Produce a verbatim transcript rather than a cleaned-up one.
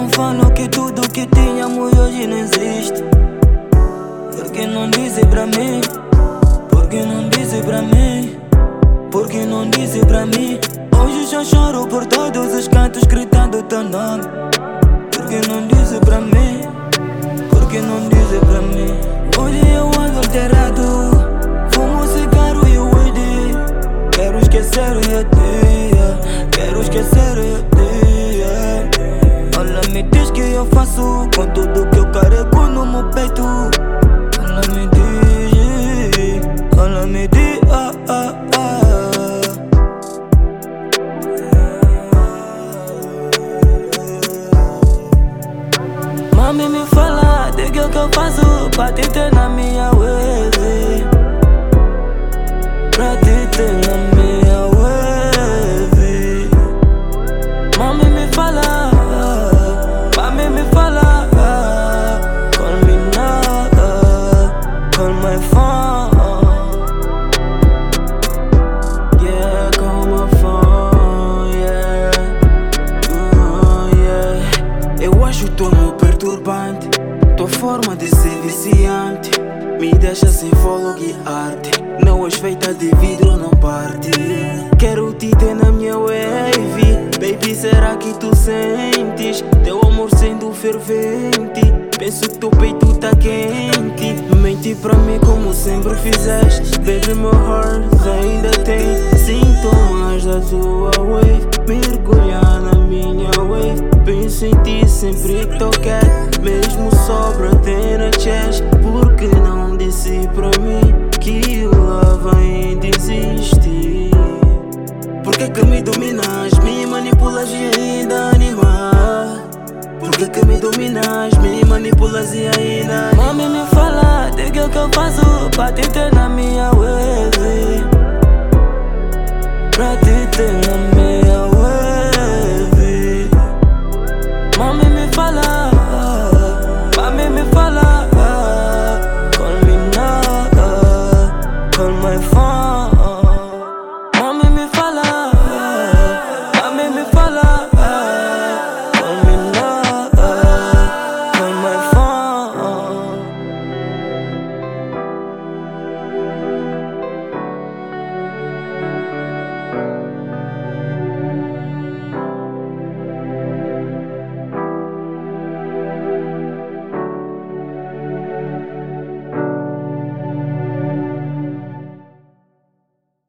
me falam que tudo que tínhamos hoje não existe. Por que não dizem pra mim? Por que não dizem pra mim? Por que não dizem pra mim? Hoje já choro por todos os cantos gritando teu nome. Por que não dizem pra mim? Por que não dizem pra mim? Hoje eu ando alterado, fumo cigarro e weed. Quero esquecer o dia, quero esquecer o dia. Ela me diz que eu faço com tudo que eu carrego no meu peito. Ela me diz, ela me diz, ah, ah, ah. Mami me fala de que o que eu faço pra te ter na minha wave. Pra te ter na minha wave. Mami me fala, mami me fala, call me now, call my phone. Yeah, call my phone, yeah. Uh, yeah. Eu acho tu amor perturbante, tua forma de ser viciante me deixa sem follow e arte. Não és feita de vidro, não parte. Quero te ter na minha wave. Baby, será que tu sentes teu amor sendo fervente? Penso que teu peito tá quente. Mente pra mim como sempre fizeste. Baby, meu heart ainda tem sintomas da tua wave. Mergulhar na minha wave. Penso em ti sempre que tu quer. Mesmo sobra ter na chest. Por que não disse pra mim que o love ainda existe? Por que que me dominas, me manipulas e ainda animas? Por que que me dominas, me manipulas e ainda animas? Mami me fala de que o que eu faço pra te ter na minha wave. Pra te ter na minha wave. Mami me fala, mami me fala.